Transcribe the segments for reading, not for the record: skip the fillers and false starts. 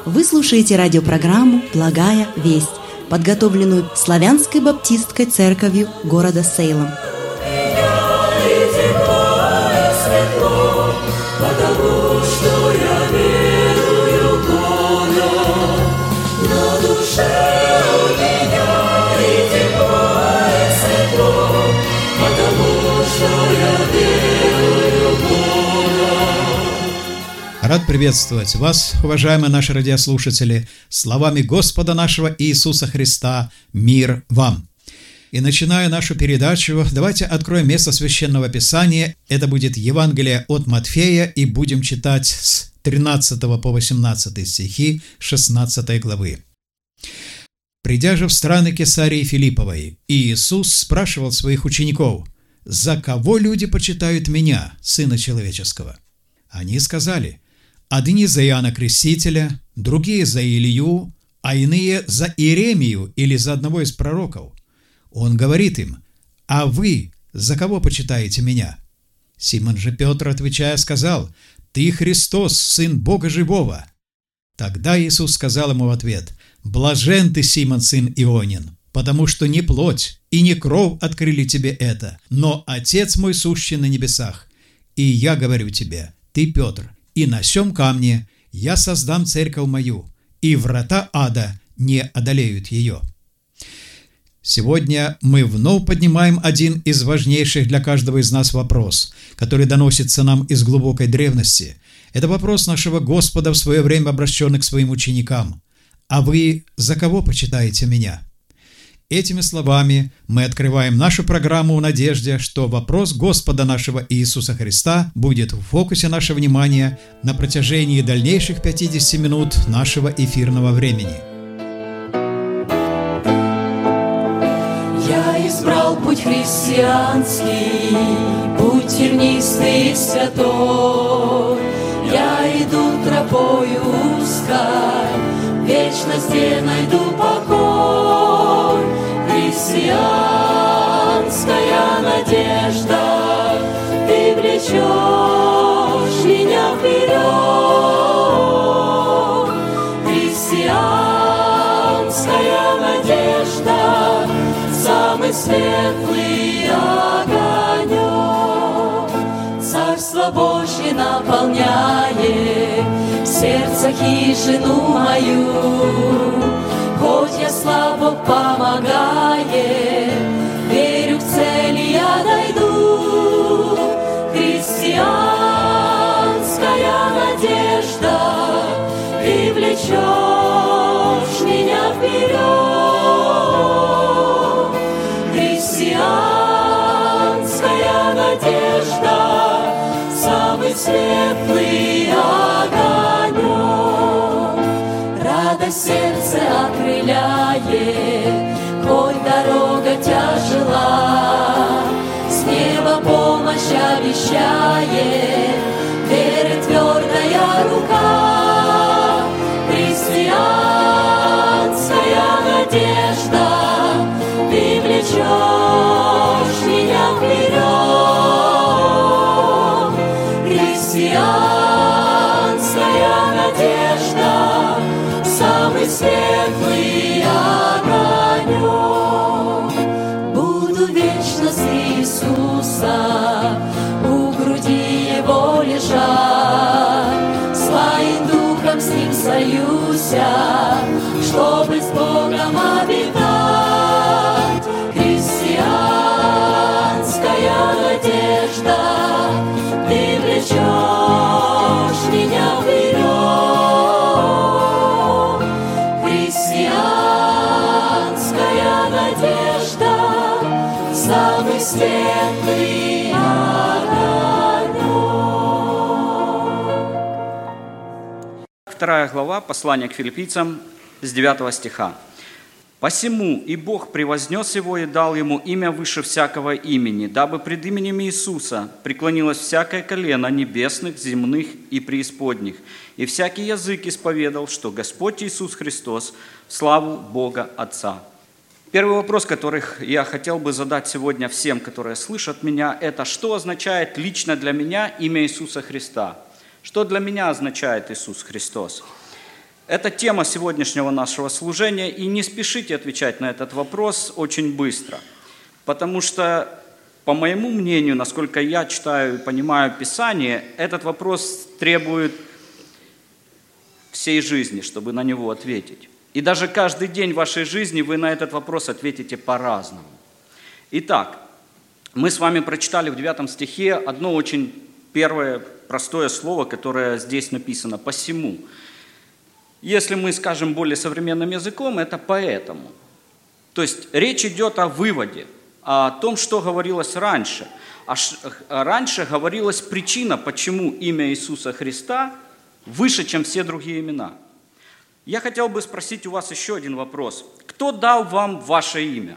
Вы слушаете радиопрограмму «Благая весть», подготовленную Славянской баптистской церковью города Сейлом. Рад приветствовать вас, уважаемые наши радиослушатели, словами Господа нашего Иисуса Христа «Мир вам». И начиная нашу передачу, давайте откроем место Священного Писания. Это будет Евангелие от Матфея, и будем читать с 13 по 18 стихи 16 главы. «Придя же в страны Кесарии Филипповой, Иисус спрашивал своих учеников: „За кого люди почитают Меня, Сына Человеческого?“ Они сказали: „Одни за Иоанна Крестителя, другие за Илью, а иные за Иеремию или за одного из пророков“. Он говорит им: „А вы за кого почитаете Меня?“ Симон же Петр, отвечая, сказал: „Ты Христос, Сын Бога Живого“. Тогда Иисус сказал ему в ответ: „Блажен ты, Симон, сын Ионин, потому что не плоть и не кровь открыли тебе это, но Отец мой сущий на небесах. И я говорю тебе: ты Петр, и на сем камне я создам церковь мою, и врата ада не одолеют ее“. Сегодня мы вновь поднимаем один из важнейших для каждого из нас вопрос, который доносится нам из глубокой древности. Это вопрос нашего Господа, в свое время обращенный к своим ученикам: „А вы за кого почитаете Меня?“ Этими словами мы открываем нашу программу в надежде, что вопрос Господа нашего Иисуса Христа будет в фокусе нашего внимания на протяжении дальнейших 50 минут нашего эфирного времени. Я избрал путь христианский, путь тернистый и святой. Я иду тропою узкой, вечно где найду покой. Христианская надежда, ты влечешь меня вперед. Христианская надежда, самый светлый огонек. Царство Божье наполняет сердце хижину мою. Хоть я слабо помогает, верю в цели я дойду. Христианская надежда, ты влечешь меня вперед. Христианская надежда, самый светлый огонек. Радость сердце окрыляет, хоть дорога тяжела. С неба помощь обещает, веры твердая рука. Христианская надежда, ты влечешь меня вперед. Христианская надежда, самый светлый огонек. Буду вечно с Иисусом, у груди Его лежать, своим духом с Ним союзя, чтобы с Богом обитать. Христианская надежда, ты влечешь меня вперед. Христианская надежда, самый светлый огонек. 2 глава послания к филиппийцам с 9 стиха. «Посему и Бог превознес его и дал ему имя выше всякого имени, дабы пред именем Иисуса преклонилось всякое колено небесных, земных и преисподних, и всякий язык исповедал, что Господь Иисус Христос в славу Бога Отца». Первый вопрос, который я хотел бы задать сегодня всем, которые слышат меня, это: что означает лично для меня имя Иисуса Христа? Что для меня означает Иисус Христос? Это тема сегодняшнего нашего служения, и не спешите отвечать на этот вопрос очень быстро, потому что, по моему мнению, насколько я читаю и понимаю Писание, этот вопрос требует всей жизни, чтобы на него ответить. И даже каждый день вашей жизни вы на этот вопрос ответите по-разному. Итак, мы с вами прочитали в 9 стихе одно очень первое простое слово, которое здесь написано «посему». Если мы скажем более современным языком, это «поэтому». То есть речь идет о выводе, о том, что говорилось раньше. Раньше говорилась причина, почему имя Иисуса Христа выше, чем все другие имена. Я хотел бы спросить у вас еще один вопрос. Кто дал вам ваше имя?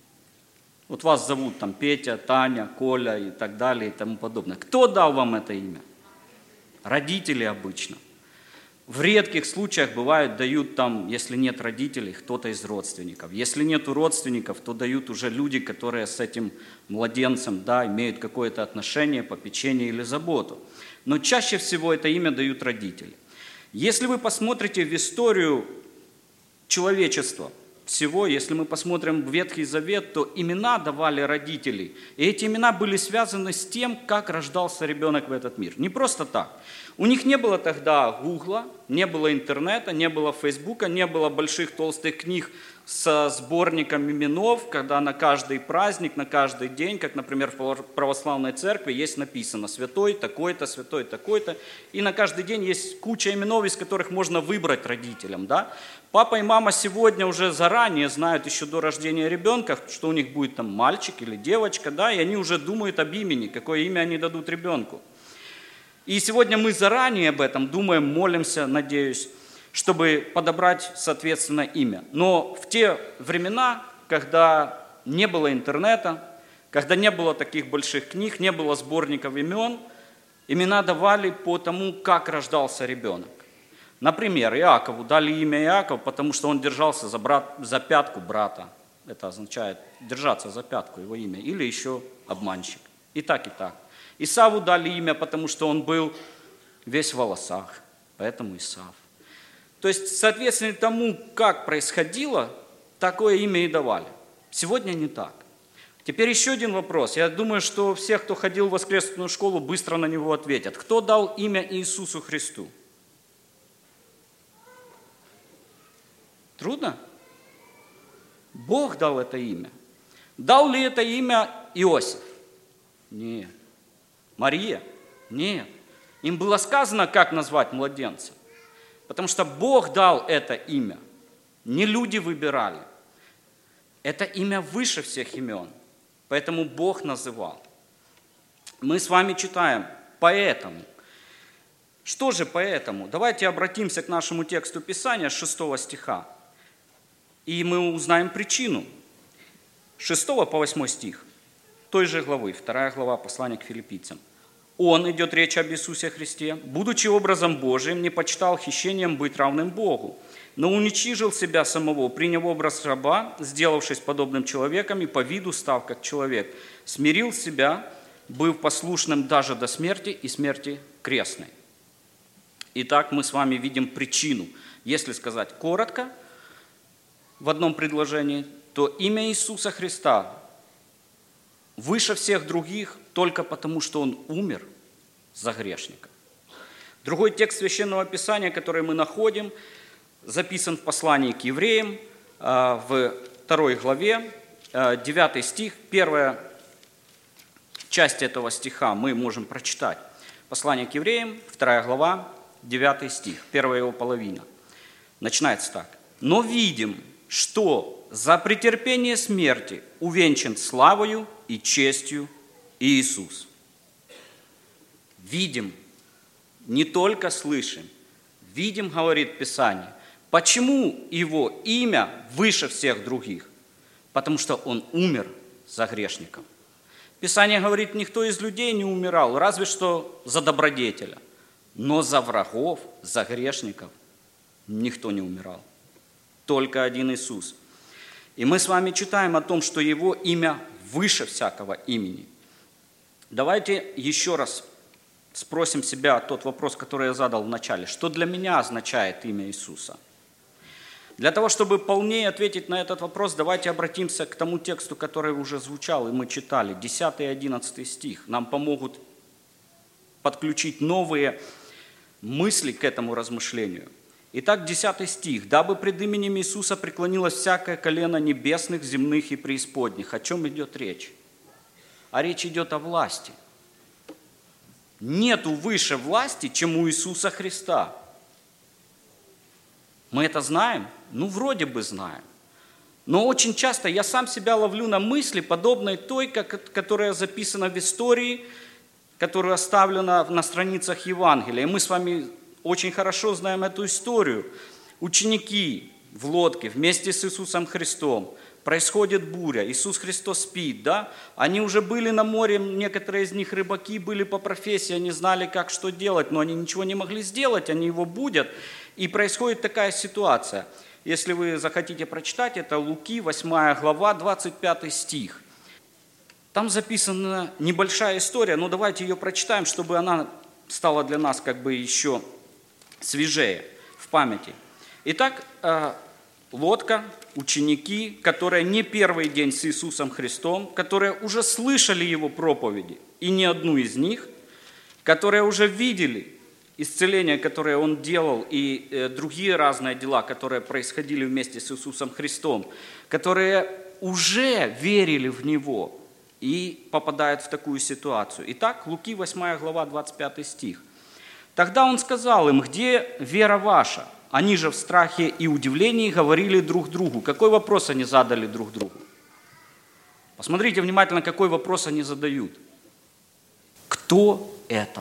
Вот вас зовут там Петя, Таня, Коля и так далее и тому подобное. Кто дал вам это имя? Родители обычно. В редких случаях бывает, дают там, если нет родителей, кто-то из родственников. Если нет родственников, то дают уже люди, которые с этим младенцем, да, имеют какое-то отношение, попечение или заботу. Но чаще всего это имя дают родители. Если вы посмотрите в историю человечества всего, если мы посмотрим в Ветхий Завет, то имена давали родители. И эти имена были связаны с тем, как рождался ребенок в этот мир. Не просто так. У них не было тогда Гугла, не было интернета, не было Фейсбука, не было больших толстых книг со сборником именов, когда на каждый праздник, на каждый день, как, например, в православной церкви, есть написано «святой такой-то», «святой такой-то», и на каждый день есть куча именов, из которых можно выбрать родителям. Да? Папа и мама сегодня уже заранее знают, еще до рождения ребенка, что у них будет там мальчик или девочка, да, и они уже думают об имени, какое имя они дадут ребенку. И сегодня мы заранее об этом думаем, молимся, надеюсь, чтобы подобрать, соответственно, имя. Но в те времена, когда не было интернета, когда не было таких больших книг, не было сборников имен, имена давали по тому, как рождался ребенок. Например, Иакову дали имя Иаков, потому что он держался за пятку брата. Это означает держаться за пятку, его имя. Или еще обманщик. И так, и так. Исаву дали имя, потому что он был весь в волосах, поэтому Исав. То есть, соответственно тому, как происходило, такое имя и давали. Сегодня не так. Теперь еще один вопрос. Я думаю, что все, кто ходил в воскресную школу, быстро на него ответят. Кто дал имя Иисусу Христу? Трудно? Бог дал это имя. Дал ли это имя Иосиф? Нет. Мария? Нет. Им было сказано, как назвать младенца. Потому что Бог дал это имя. Не люди выбирали. Это имя выше всех имен. Поэтому Бог называл. Мы с вами читаем «поэтому». Что же поэтому? Давайте обратимся к нашему тексту Писания, 6 стиха. И мы узнаем причину. 6 по 8 стих. Той же главы, 2 глава послания к филиппийцам. Он, идет речь об Иисусе Христе, будучи образом Божиим, не почитал хищением быть равным Богу, но уничижил себя самого, приняв образ раба, сделавшись подобным человеком и по виду став как человек, смирил себя, быв послушным даже до смерти и смерти крестной. Итак, мы с вами видим причину. Если сказать коротко, в одном предложении, то имя Иисуса Христа выше всех других только потому, что Он умер за грешника. Другой текст Священного Писания, который мы находим, записан в послании к евреям, в 2 главе, 9 стих, первая часть этого стиха мы можем прочитать. Послание к евреям, 2 глава, 9 стих, первая его половина. Начинается так. «Но видим, что за претерпение смерти увенчан славою и честью Иисус». Видим, не только слышим, видим, говорит Писание. Почему Его имя выше всех других? Потому что Он умер за грешников. Писание говорит, никто из людей не умирал, разве что за добродетеля. Но за врагов, за грешников никто не умирал. Только один Иисус. И мы с вами читаем о том, что Его имя выше всякого имени. Давайте еще раз спросим себя тот вопрос, который я задал в начале. Что для меня означает имя Иисуса? Для того, чтобы полнее ответить на этот вопрос, давайте обратимся к тому тексту, который уже звучал, и мы читали, 10 и 11 стих. Нам помогут подключить новые мысли к этому размышлению. Итак, 10 стих. «Дабы пред именем Иисуса преклонилось всякое колено небесных, земных и преисподних». О чем идет речь? А речь идет о власти. Нету выше власти, чем у Иисуса Христа. Мы это знаем? Ну, вроде бы знаем. Но очень часто я сам себя ловлю на мысли, подобной той, которая записана в истории, которая оставлена на страницах Евангелия. И мы с вами очень хорошо знаем эту историю. Ученики в лодке вместе с Иисусом Христом. Происходит буря, Иисус Христос спит, да? Они уже были на море, некоторые из них рыбаки были по профессии, они знали, как что делать, но они ничего не могли сделать, они его будят. И происходит такая ситуация. Если вы захотите прочитать, это Луки, 8 глава, 25 стих. Там записана небольшая история, но давайте ее прочитаем, чтобы она стала для нас как бы еще свежее в памяти. Итак, лодка, ученики, которые не первый день с Иисусом Христом, которые уже слышали Его проповеди, и не одну из них, которые уже видели исцеление, которое Он делал, и другие разные дела, которые происходили вместе с Иисусом Христом, которые уже верили в Него и попадают в такую ситуацию. Итак, Луки 8 глава, 25 стих. «Тогда Он сказал им: где вера ваша? Они же в страхе и удивлении говорили друг другу». Какой вопрос они задали друг другу? Посмотрите внимательно, какой вопрос они задают. Кто это?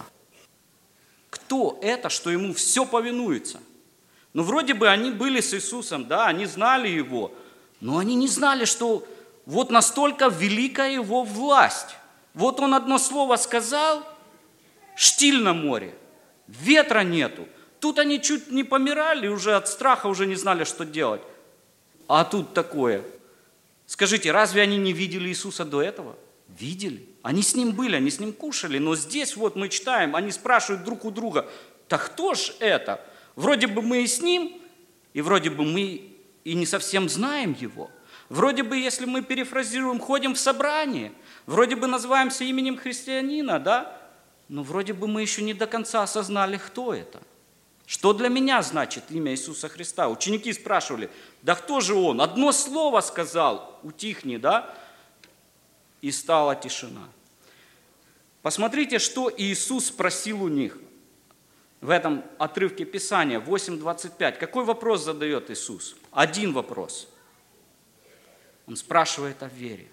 Кто это, что ему все повинуется? Ну, вроде бы они были с Иисусом, да, они знали Его, но они не знали, что вот настолько велика Его власть. Вот Он одно слово сказал, штиль на море, ветра нету. Тут они чуть не помирали, уже от страха уже не знали, что делать. А тут такое. Скажите, разве они не видели Иисуса до этого? Видели. Они с Ним были, они с Ним кушали. Но здесь вот мы читаем, они спрашивают друг у друга: да кто ж это? Вроде бы мы и с Ним, и вроде бы мы и не совсем знаем Его. Вроде бы, если мы перефразируем, ходим в собрание. Вроде бы называемся именем христианина, да? Но вроде бы мы еще не до конца осознали, кто это. Что для меня значит имя Иисуса Христа? Ученики спрашивали: да кто же Он? Одно слово сказал, утихни, да? И стала тишина. Посмотрите, что Иисус спросил у них в этом отрывке Писания, 8:25. Какой вопрос задает Иисус? Один вопрос. Он спрашивает о вере.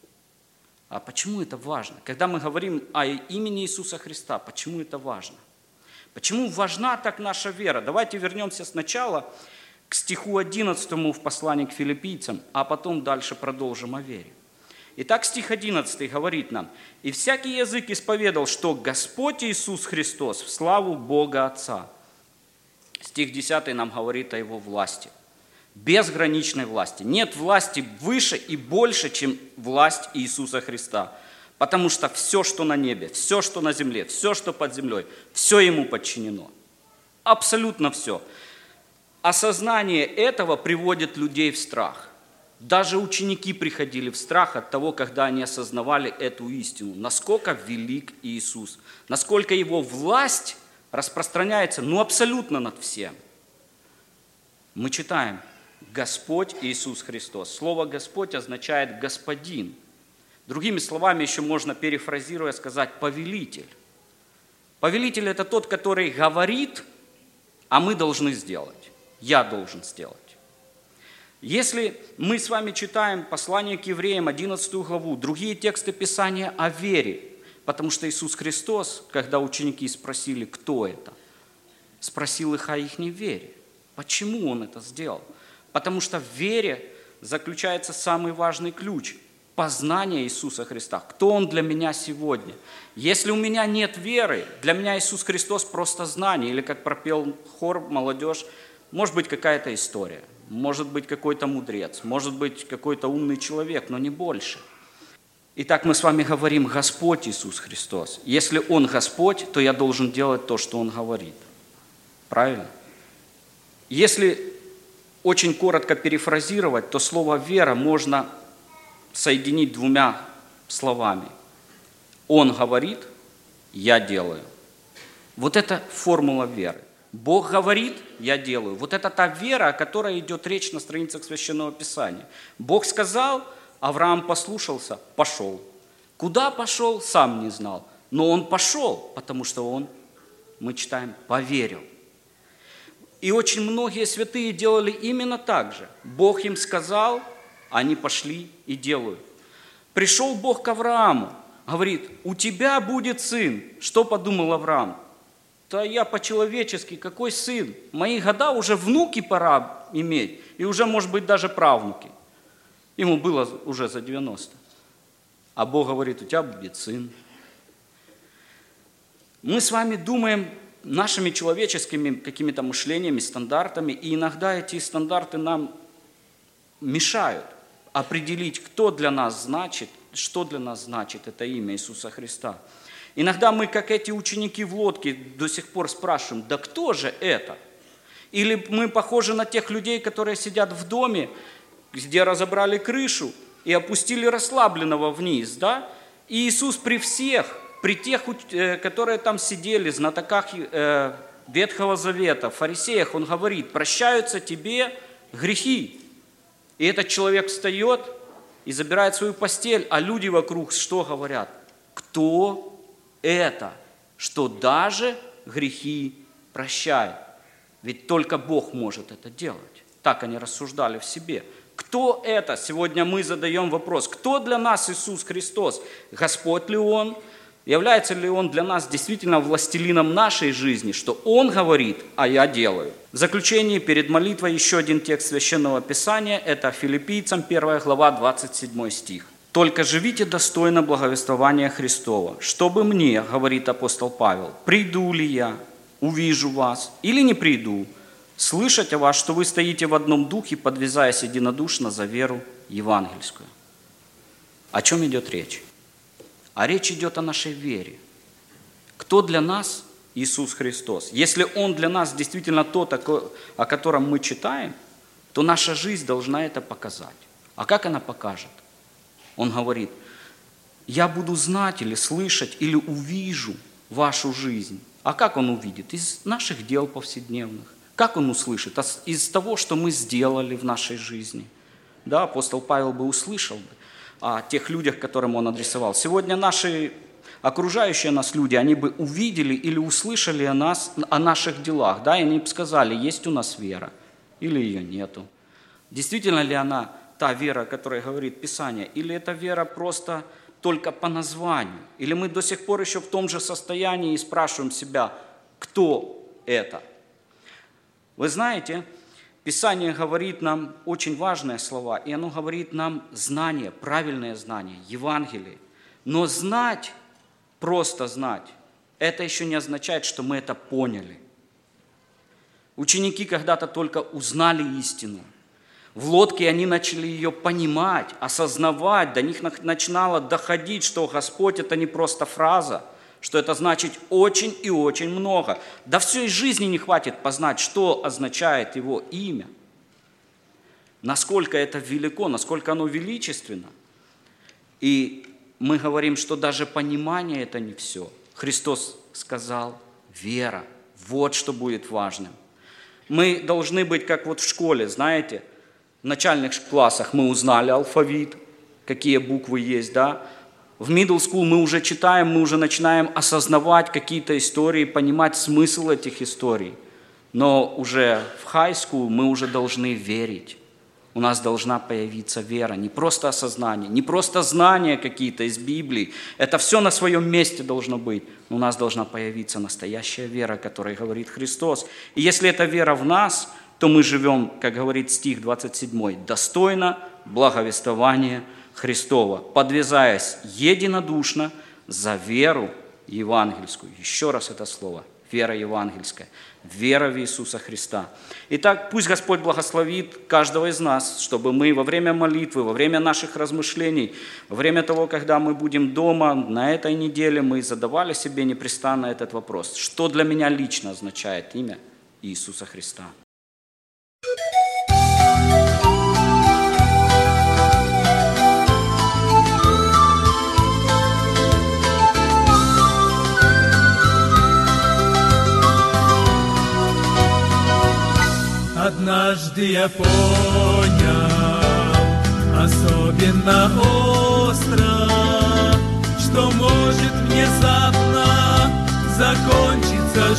А почему это важно? Когда мы говорим о имени Иисуса Христа, почему это важно? Почему важна так наша вера? Давайте вернемся сначала к стиху 11 в послании к филиппийцам, а потом дальше продолжим о вере. Итак, стих 11 говорит нам: «И всякий язык исповедал, что Господь Иисус Христос в славу Бога Отца». Стих 10 нам говорит о Его власти, безграничной власти. Нет власти выше и больше, чем власть Иисуса Христа. Потому что все, что на небе, все, что на земле, все, что под землей, все Ему подчинено. Абсолютно все. Осознание этого приводит людей в страх. Даже ученики приходили в страх от того, когда они осознавали эту истину. Насколько велик Иисус, насколько Его власть распространяется, абсолютно над всем. Мы читаем: Господь Иисус Христос. Слово «Господь» означает «господин». Другими словами, еще можно, перефразируя, сказать «повелитель». Повелитель – это тот, который говорит, а мы должны сделать. Я должен сделать. Если мы с вами читаем послание к евреям, 11 главу, другие тексты Писания о вере, потому что Иисус Христос, когда ученики спросили, кто это, спросил их о их вере. Почему Он это сделал? Потому что в вере заключается самый важный ключ – познание Иисуса Христа. Кто Он для меня сегодня? Если у меня нет веры, для меня Иисус Христос просто знание. Или, как пропел хор, молодежь, может быть какая-то история, может быть какой-то мудрец, может быть какой-то умный человек, но не больше. Итак, мы с вами говорим Господь Иисус Христос. Если Он Господь, то я должен делать то, что Он говорит. Правильно? Если очень коротко перефразировать, то слово «вера» можно соединить двумя словами. Он говорит, я делаю. Вот это формула веры. Бог говорит, я делаю. Вот это та вера, о которой идет речь на страницах Священного Писания. Бог сказал, Авраам послушался, пошел. Куда пошел, сам не знал. Но он пошел, потому что он, мы читаем, поверил. И очень многие святые делали именно так же. Бог им сказал, они пошли и делают. Пришел Бог к Аврааму, говорит, у тебя будет сын. Что подумал Авраам? Да я по-человечески, какой сын? Мои года уже внуки пора иметь, и уже, может быть, даже правнуки. Ему было уже за 90. А Бог говорит, у тебя будет сын. Мы с вами думаем нашими человеческими какими-то мышлениями, стандартами, и иногда эти стандарты нам мешают определить, кто для нас значит, что для нас значит это имя Иисуса Христа. Иногда мы, как эти ученики в лодке, до сих пор спрашиваем, да кто же это? Или мы похожи на тех людей, которые сидят в доме, где разобрали крышу и опустили расслабленного вниз, да? И Иисус при всех, при тех, которые там сидели, знатоках Ветхого Завета, фарисеях, Он говорит, прощаются тебе грехи. И этот человек встает и забирает свою постель, а люди вокруг что говорят? Кто это, что даже грехи прощает? Ведь только Бог может это делать. Так они рассуждали в себе. Кто это? Сегодня мы задаем вопрос. Кто для нас Иисус Христос? Господь ли Он? Является ли Он для нас действительно властелином нашей жизни, что Он говорит, а я делаю? В заключение, перед молитвой, еще один текст Священного Писания. Это Филиппийцам 1 глава, 27 стих. «Только живите достойно благовествования Христова, чтобы мне, говорит апостол Павел, приду ли я, увижу вас или не приду, слышать о вас, что вы стоите в одном духе, подвязаясь единодушно за веру евангельскую». О чем идет речь? А речь идет о нашей вере. Кто для нас Иисус Христос? Если Он для нас действительно тот, о котором мы читаем, то наша жизнь должна это показать. А как она покажет? Он говорит, я буду знать или слышать, или увижу вашу жизнь. А как Он увидит? Из наших дел повседневных. Как Он услышит? Из того, что мы сделали в нашей жизни. Да, апостол Павел бы услышал бы о тех людях, которым он адресовал. Сегодня наши окружающие нас люди, они бы увидели или услышали о нас, о наших делах, да, и они бы сказали, есть у нас вера или ее нету. Действительно ли она та вера, о которой говорит Писание, или это вера просто только по названию? Или мы до сих пор еще в том же состоянии и спрашиваем себя, кто это? Вы знаете, Писание говорит нам очень важные слова, и оно говорит нам знание, правильное знание, Евангелие. Но знать, просто знать, это еще не означает, что мы это поняли. Ученики когда-то только узнали истину. В лодке они начали ее понимать, осознавать, до них начинало доходить, что Господь – это не просто фраза, что это значит очень и очень много. Да всей жизни не хватит познать, что означает Его имя. Насколько это велико, насколько оно величественно. И мы говорим, что даже понимание – это не все. Христос сказал вера. Вот что будет важным. Мы должны быть как вот в школе, знаете, в начальных классах мы узнали алфавит, какие буквы есть, да. В middle school мы уже читаем, мы уже начинаем осознавать какие-то истории, понимать смысл этих историй. Но уже в high school мы уже должны верить. У нас должна появиться вера, не просто осознание, не просто знания какие-то из Библии. Это все на своем месте должно быть. Но у нас должна появиться настоящая вера, о которой говорит Христос. И если эта вера в нас, то мы живем, как говорит стих 27, достойно благовествования Христова, подвязаясь единодушно за веру евангельскую. Еще раз это слово. вера евангельская, вера в Иисуса Христа. Итак, пусть Господь благословит каждого из нас, чтобы мы во время молитвы, во время наших размышлений, во время того, когда мы будем дома, на этой неделе мы задавали себе непрестанно этот вопрос. Что для меня лично означает имя Иисуса Христа? Однажды я понял, особенно остро, что может внезапно закончиться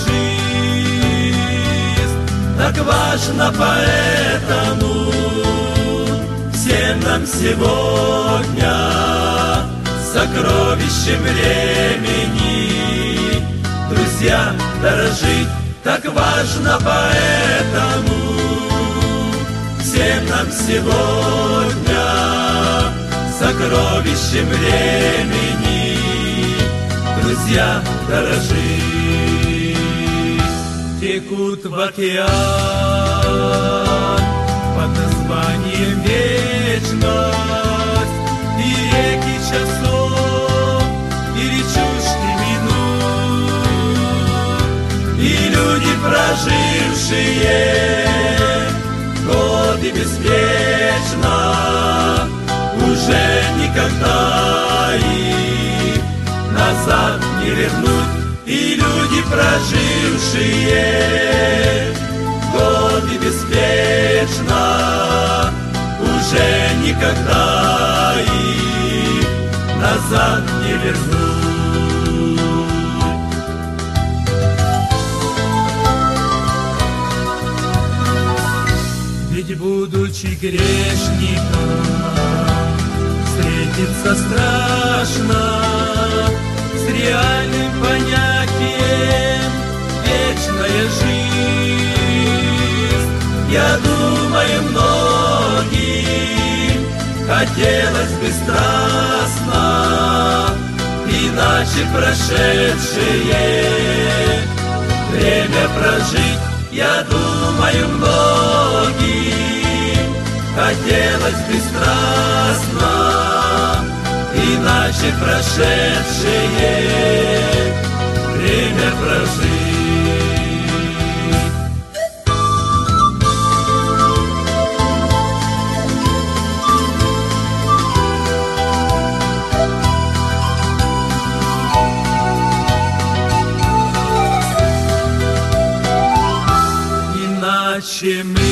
жизнь. Так важно поэтому всем нам сегодня сокровищем времени, друзья, дорожить. Так важно поэтому всем нам сегодня сокровищем времени, друзья, дорожить. Текут в океан под названием вечность, и реки часов, и речушки минут, и люди, прожившие годы беспечно, уже никогда их назад не вернуть. И люди, прожившие годы беспечно, уже никогда их назад не вернуть. Ведь, будучи грешником, встретиться страшно с реальным понятием вечная жизнь. Я думаю, многим хотелось бы страстно, иначе прошедшее время прожить. Я думаю, многим хотелось бы страстно, иначе прошедшее время прожить. Иначе мы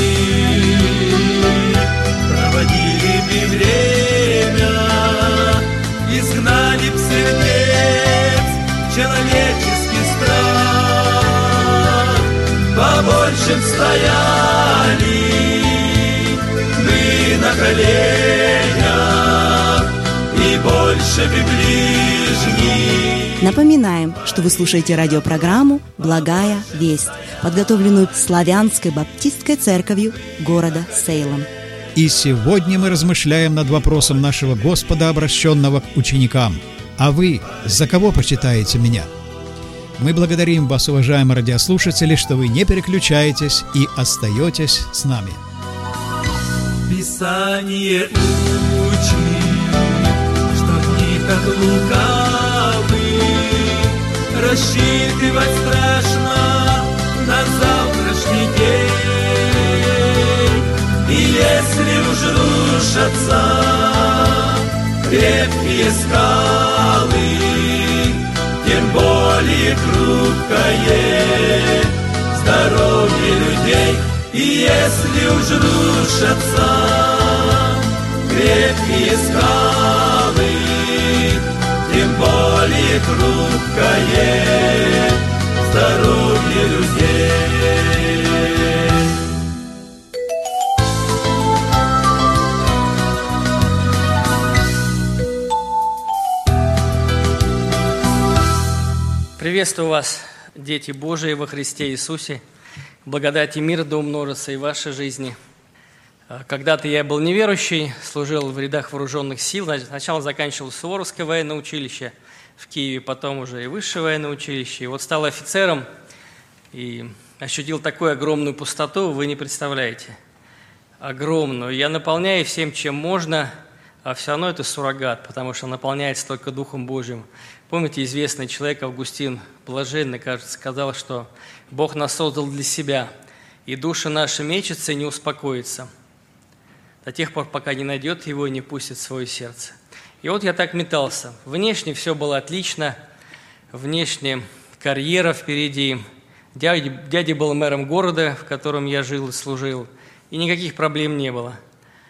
проводили бы время, изгнали б сердец человеческий страх, побольше б стояли мы на коленях и больше бы ближних. Напоминаем, что вы слушаете радиопрограмму «Благая весть», подготовленную Славянской баптистской церковью города Сейлом. И сегодня мы размышляем над вопросом нашего Господа, обращенного к ученикам. А вы за кого почитаете меня? Мы благодарим вас, уважаемые радиослушатели, что вы не переключаетесь и остаетесь с нами. Писание учит, что дни так лукавы, рассчитывать страшно на завтрашний день. И если уж рушатся крепкие скалы, тем более хрупкое здоровье людей. И если уж рушатся крепкие скалы, тем более хрупкое здоровье людей. Приветствую вас, дети Божии во Христе Иисусе. Благодать и мир да умножится и в вашей жизни. Когда-то я был неверующий, служил в рядах вооруженных сил. Сначала заканчивал Суворовское военное училище в Киеве, потом уже и высшее военное училище. И вот стал офицером и ощутил такую огромную пустоту, вы не представляете. Огромную. Я наполняю всем, чем можно, а все равно это суррогат, потому что наполняется только Духом Божьим. Помните, известный человек Августин Блаженный, кажется, сказал, что Бог нас создал для себя, и душа наша мечется и не успокоится до тех пор, пока не найдет его и не пустит в свое сердце. И вот я так метался. Внешне все было отлично, внешне карьера впереди. Дядя был мэром города, в котором я жил и служил, и никаких проблем не было.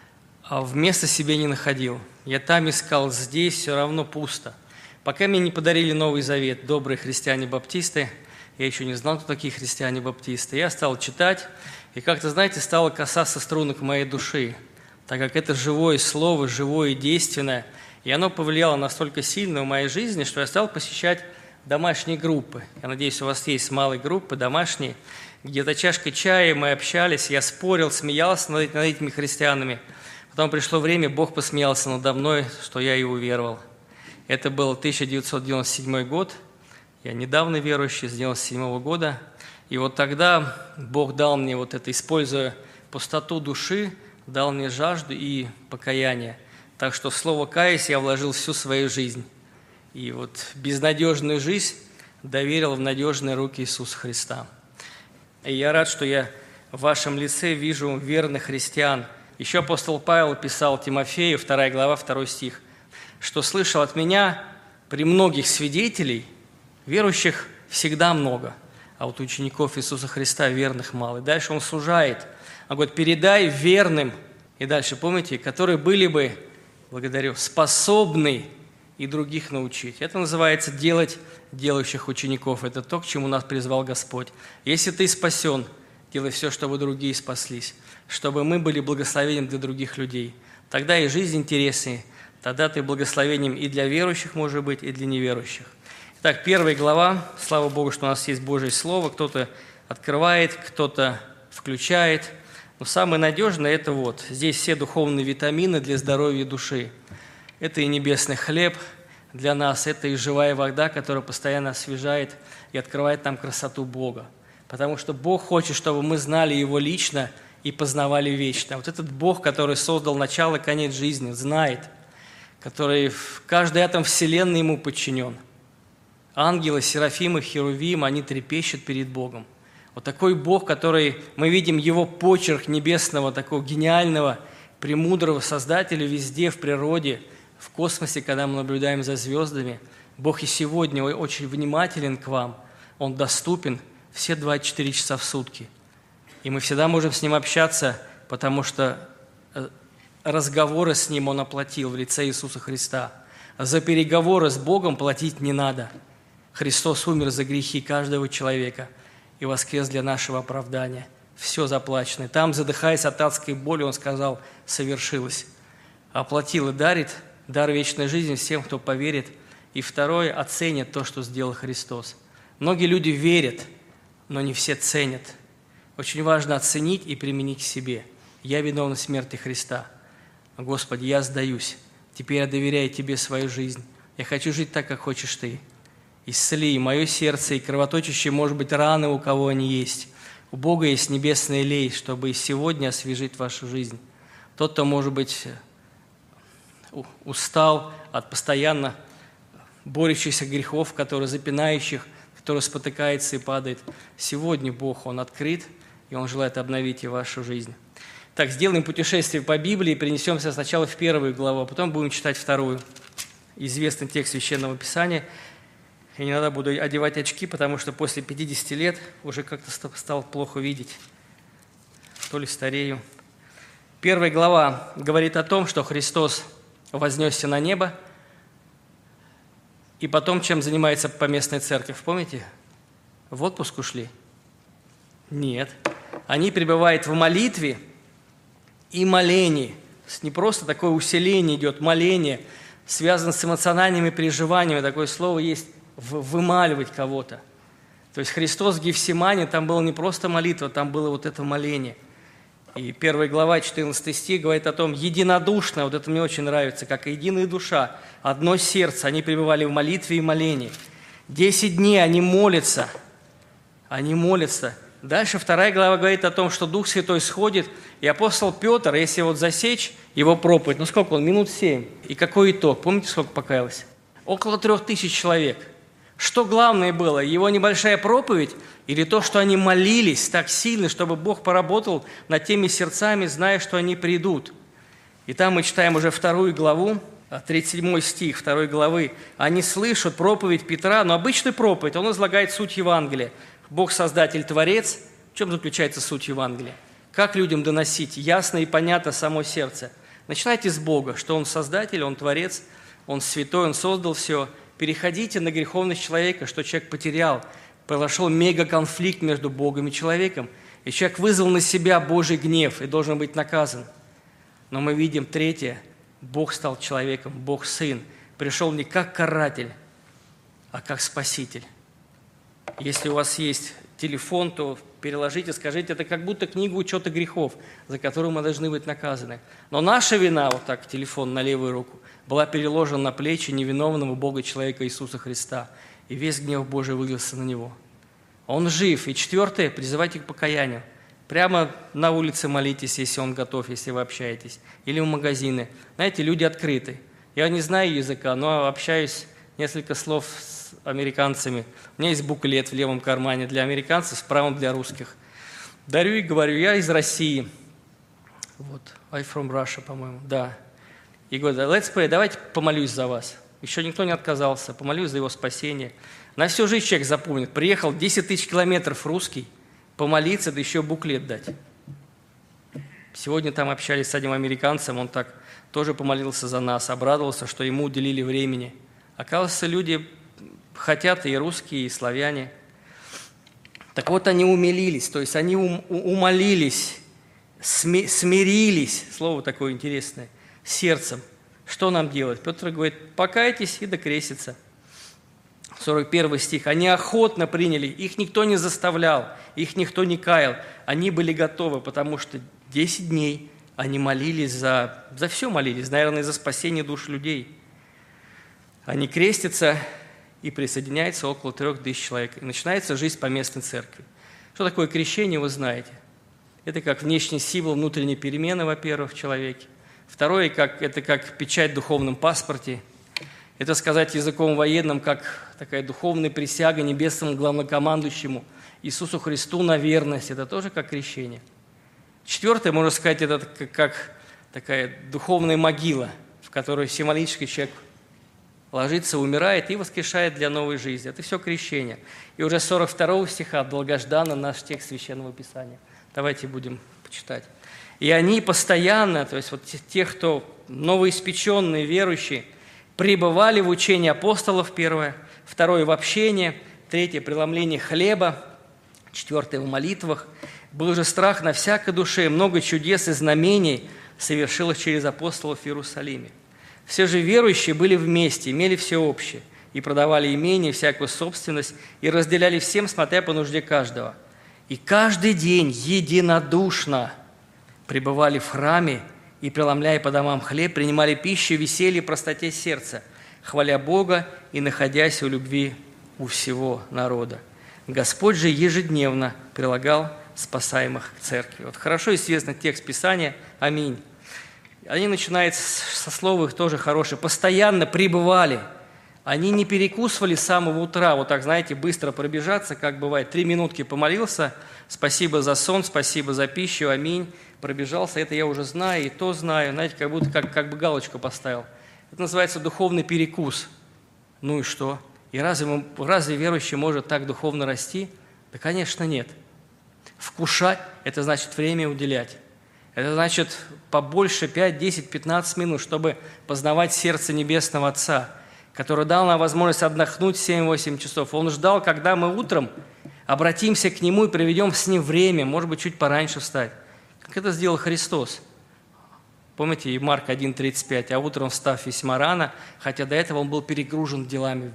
А места себе не находил. Я там искал, здесь все равно пусто. Пока мне не подарили Новый Завет добрые христиане-баптисты, я еще не знал, кто такие христиане-баптисты, я стал читать, и как-то, знаете, стало касаться струнок моей души, так как это живое слово, живое и действенное, и оно повлияло настолько сильно в моей жизни, что я стал посещать домашние группы. Я надеюсь, у вас есть малые группы домашние, где за чашкой чая мы общались, я спорил, смеялся над этими христианами. Потом пришло время, Бог посмеялся надо мной, что я и уверовал. Это был 1997 год, я недавно верующий, с 1997 года. И вот тогда Бог дал мне вот это, используя пустоту души, дал мне жажду и покаяние. Так что в слово «каясь» я вложил всю свою жизнь. И вот безнадежную жизнь доверил в надежные руки Иисуса Христа. И я рад, что я в вашем лице вижу верных христиан. Еще апостол Павел писал Тимофею, 2 глава, 2 стих, что слышал от меня при многих свидетелей, верующих всегда много, а вот учеников Иисуса Христа верных мало. И дальше он сужает. Он говорит, передай верным, и дальше, помните, которые были бы, благодарю, способны и других научить. Это называется делать делающих учеников. Это то, к чему нас призвал Господь. Если ты спасен, делай все, чтобы другие спаслись, чтобы мы были благословением для других людей. Тогда и жизнь интереснее, тогда ты благословением и для верующих, может быть, и для неверующих. Итак, 1 глава. Слава Богу, что у нас есть Божье Слово. Кто-то открывает, кто-то включает. Но самое надежное – это вот. Здесь все духовные витамины для здоровья души. Это и небесный хлеб для нас, это и живая вода, которая постоянно освежает и открывает нам красоту Бога. Потому что Бог хочет, чтобы мы знали Его лично и познавали вечно. Вот этот Бог, который создал начало и конец жизни, знает, который каждый атом Вселенной Ему подчинен. Ангелы, серафимы, херувим, они трепещут перед Богом. Вот такой Бог, который мы видим Его почерк небесного, такого гениального, премудрого Создателя везде, в природе, в космосе, когда мы наблюдаем за звездами. Бог и сегодня очень внимателен к вам. Он доступен все 24 часа в сутки. И мы всегда можем с Ним общаться, потому что разговоры с Ним Он оплатил в лице Иисуса Христа. За переговоры с Богом платить не надо. Христос умер за грехи каждого человека и воскрес для нашего оправдания. Все заплачено. Там, задыхаясь от адской боли, Он сказал, совершилось. Оплатил и дарит дар вечной жизни всем, кто поверит. И второе, оценит то, что сделал Христос. Многие люди верят, но не все ценят. Очень важно оценить и применить к себе. Я виновен в смерти Христа. Господи, я сдаюсь. Теперь я доверяю Тебе свою жизнь. Я хочу жить так, как хочешь Ты. Исцели мое сердце и кровоточащие, может быть, раны, у кого они есть. У Бога есть небесный лей, чтобы и сегодня освежить вашу жизнь. Тот, кто, может быть, устал от постоянно борющихся грехов, которые запинающих, которые спотыкается и падает. Сегодня Бог, Он открыт, и Он желает обновить и вашу жизнь. Так, сделаем путешествие по Библии, перенесемся сначала в 1 главу, а потом будем читать 2. Известный текст Священного Писания. И не надо буду одевать очки, потому что после 50 лет уже как-то стал плохо видеть. То ли старею. 1 глава говорит о том, что Христос вознесся на небо, и потом чем занимается поместная церковь, помните? В отпуск ушли? Нет. Они пребывают в молитве и молении. Не просто такое усиление идет, моление, связано с эмоциональными переживаниями. Такое слово есть вымаливать кого-то. То есть Христос в Гефсимане, там была не просто молитва, там было вот это моление. И 1 глава, 14 стих говорит о том, единодушно, вот это мне очень нравится, как единая душа, одно сердце, они пребывали в молитве и молении. 10 дней они молятся Они молятся. Дальше 2 глава говорит о том, что Дух Святой сходит, и апостол Петр, если вот засечь его проповедь, сколько он, минут 7, и какой итог? Помните, сколько покаялось? Около 3000 человек. Что главное было, его небольшая проповедь или то, что они молились так сильно, чтобы Бог поработал над теми сердцами, зная, что они придут? И там мы читаем уже 2 главу, 37 стих 2 главы. Они слышат проповедь Петра, но обычную проповедь, он излагает суть Евангелия. Бог Создатель, Творец. В чем заключается суть Евангелия? Как людям доносить ясно и понятно само сердце? Начинайте с Бога, что Он Создатель, Он Творец, Он Святой, Он создал все. Переходите на греховность человека, что человек потерял. Произошел мега-конфликт между Богом и человеком. И человек вызвал на себя Божий гнев и должен быть наказан. Но мы видим третье. Бог стал человеком, Бог Сын. Пришел не как каратель, а как Спаситель. Если у вас есть телефон, то переложите, скажите, это как будто книга учета грехов, за которую мы должны быть наказаны. Но наша вина, вот так, телефон на левую руку, была переложена на плечи невиновного Бога человека Иисуса Христа. И весь гнев Божий вылился на Него. Он жив. И 4, призывайте к покаянию. Прямо на улице молитесь, если Он готов, если вы общаетесь. Или в магазины. Знаете, люди открыты. Я не знаю языка, но общаюсь несколько слов с американцами. У меня есть буклет в левом кармане для американцев, в правом для русских. Дарю и говорю, я из России. Вот, I'm from Russia, по-моему, да. И говорю, let's pray, давайте помолюсь за вас. Еще никто не отказался, помолюсь за его спасение. На всю жизнь человек запомнит. Приехал 10 000 километров русский, помолиться, да еще буклет дать. Сегодня там общались с одним американцем, он так тоже помолился за нас, обрадовался, что ему уделили времени. Оказывается, люди хотят и русские, и славяне. Так вот, они умилились, то есть они умолились, смирились, слово такое интересное, сердцем. Что нам делать? Петр говорит, покайтесь и докреститься. 41 стих. Они охотно приняли, их никто не заставлял, их никто не каял. Они были готовы, потому что 10 дней они молились за все молились, наверное, за спасение душ людей. Они крестятся и присоединяется около 3000 человек. И начинается жизнь поместной церкви. Что такое крещение, вы знаете. Это как внешний символ внутренней перемены, во-первых, в человеке. Второе, это как печать в духовном паспорте. Это сказать языком военным, как такая духовная присяга небесному главнокомандующему Иисусу Христу на верность. Это тоже как крещение. 4, можно сказать, это как такая духовная могила, в которой символически человек ложится, умирает и воскрешает для новой жизни. Это все крещение. И уже 42 стиха долгожданно наш текст Священного Писания. Давайте будем почитать. И они постоянно, то есть вот те, кто новоиспеченные, верующие, пребывали в учении апостолов, 1, 2 в общении, 3 преломление хлеба, 4 в молитвах. Был же страх на всякой душе, много чудес и знамений совершилось через апостолов в Иерусалиме. Все же верующие были вместе, имели все общее, и продавали имение, всякую собственность, и разделяли всем, смотря по нужде каждого. И каждый день единодушно пребывали в храме и, преломляя по домам хлеб, принимали пищу в веселье и простоте сердца, хваля Бога и находясь в любви у всего народа. Господь же ежедневно прилагал спасаемых к церкви. Вот хорошо известный текст Писания. Аминь. Они начинают со слова их тоже хорошее. Постоянно пребывали. Они не перекусывали с самого утра. Вот так, знаете, быстро пробежаться, как бывает. 3 минутки помолился. Спасибо за сон, спасибо за пищу. Аминь. Пробежался. Это я уже знаю и то знаю. Знаете, как будто как бы галочку поставил. Это называется духовный перекус. Ну и что? И разве верующий может так духовно расти? Да, конечно, нет. Вкушать – это значит время уделять. Это значит побольше 5, 10, 15 минут, чтобы познавать сердце Небесного Отца, который дал нам возможность отдохнуть 7-8 часов. Он ждал, когда мы утром обратимся к Нему и проведем с Ним время, может быть, чуть пораньше встать. Как это сделал Христос. Помните, и Марк 1:35, а утром встав весьма рано, хотя до этого Он был перегружен делами.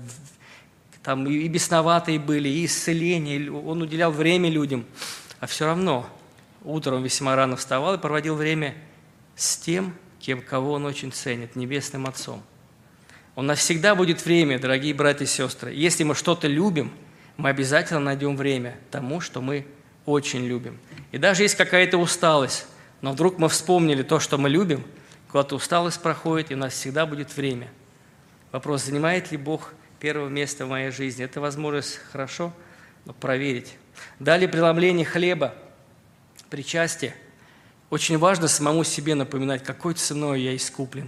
Там и бесноватые были, и исцеление, Он уделял время людям. А все равно утром весьма рано вставал и проводил время с тем, кого Он очень ценит, Небесным Отцом. Он навсегда будет время, дорогие братья и сестры. Если мы что-то любим, мы обязательно найдем время тому, что мы очень любим. И даже есть какая-то усталость, но вдруг мы вспомнили то, что мы любим, куда-то усталость проходит, и у нас всегда будет время. Вопрос, занимает ли Бог первое место в моей жизни? Это возможность хорошо проверить. Далее преломление хлеба, причастие. Очень важно самому себе напоминать, какой ценой я искуплен.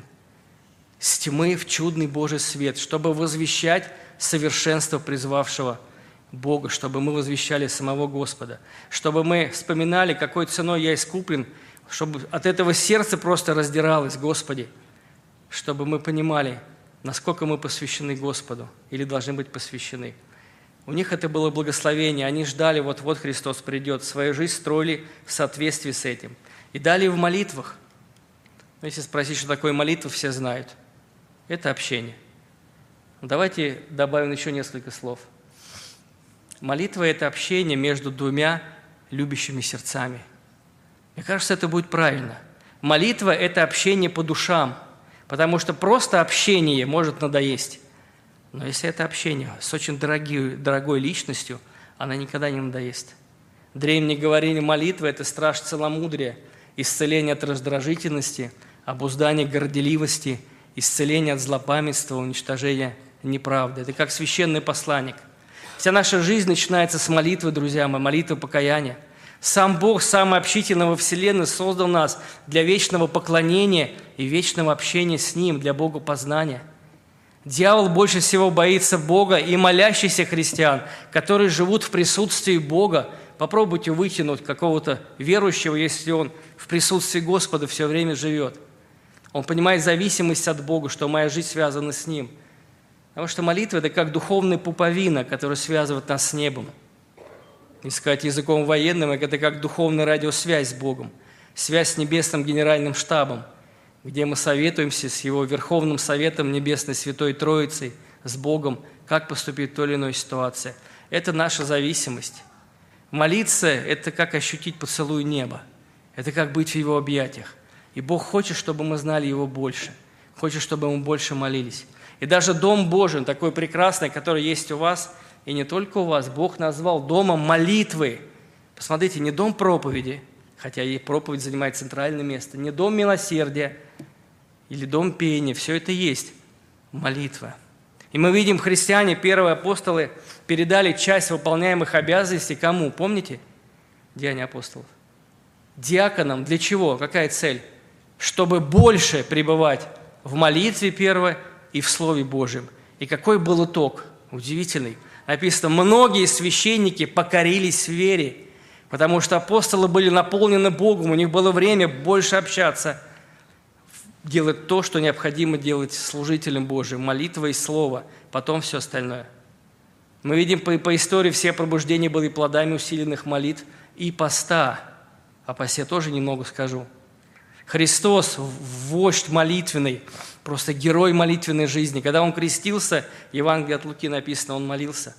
С тьмы в чудный Божий свет, чтобы возвещать совершенство призвавшего Бога, чтобы мы возвещали самого Господа, чтобы мы вспоминали, какой ценой я искуплен, чтобы от этого сердце просто раздиралось, Господи, чтобы мы понимали, насколько мы посвящены Господу или должны быть посвящены. У них это было благословение, они ждали, вот-вот Христос придет, свою жизнь строили в соответствии с этим. И далее в молитвах. Если спросить, что такое молитва, все знают. Это общение. Давайте добавим еще несколько слов. Молитва – это общение между двумя любящими сердцами. Мне кажется, это будет правильно. Молитва – это общение по душам, потому что просто общение может надоесть. Но если это общение с очень дорогой личностью, она никогда не надоест. Древние говорили, молитва – это страж целомудрия, исцеление от раздражительности, обуздание горделивости, исцеление от злопамятства, уничтожение неправды. Это как священный посланник. Вся наша жизнь начинается с молитвы, друзья мои, молитвы покаяния. Сам Бог, самый общительный во Вселенной, создал нас для вечного поклонения и вечного общения с Ним, для Богопознания. Дьявол больше всего боится Бога и молящихся христиан, которые живут в присутствии Бога. Попробуйте вытянуть какого-то верующего, если он в присутствии Господа все время живет. Он понимает зависимость от Бога, что моя жизнь связана с Ним. Потому что молитва – это как духовная пуповина, которая связывает нас с небом. Если сказать языком военным, это как духовная радиосвязь с Богом, связь с Небесным Генеральным штабом, где мы советуемся с Его Верховным Советом Небесной Святой Троицей, с Богом, как поступить в той или иной ситуации. Это наша зависимость. Молиться – это как ощутить поцелуй неба, это как быть в Его объятиях. И Бог хочет, чтобы мы знали Его больше, хочет, чтобы мы больше молились. И даже Дом Божий, такой прекрасный, который есть у вас, и не только у вас, Бог назвал домом молитвы. Посмотрите, не дом проповеди, хотя и проповедь занимает центральное место, не дом милосердия или дом пения, все это есть молитва. И мы видим, христиане, первые апостолы передали часть выполняемых обязанностей кому? Помните? Деяния апостолов. Диаконам. Для чего? Какая цель? Чтобы больше пребывать в молитве первое и в Слове Божьем. И какой был итог? Удивительный. Написано, многие священники покорились в вере, потому что апостолы были наполнены Богом, у них было время больше общаться, делать то, что необходимо делать служителям Божьим, молитва и слово, потом все остальное. Мы видим по истории, все пробуждения были плодами усиленных молитв и поста. О посте тоже немного скажу. Христос, вождь молитвенный, просто герой молитвенной жизни. Когда Он крестился, в Евангелии от Луки написано, Он молился.